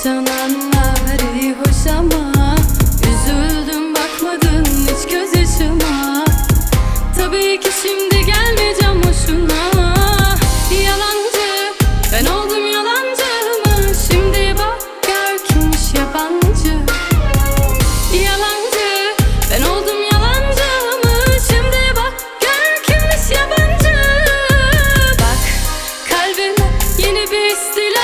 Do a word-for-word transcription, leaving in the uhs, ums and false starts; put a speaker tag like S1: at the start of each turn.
S1: Yaşananlar iyi hoş ama üzüldüm bakmadın hiç gözyaşıma. Tabii ki şimdi gelmeyeceğim hoşuna. Yalancı ben oldum, yalancı mı? Şimdi bak gör kimmiş yabancı. Yalancı ben oldum, yalancı mı? Şimdi bak gör kimmiş yabancı. Bak kalbime yeni bir istila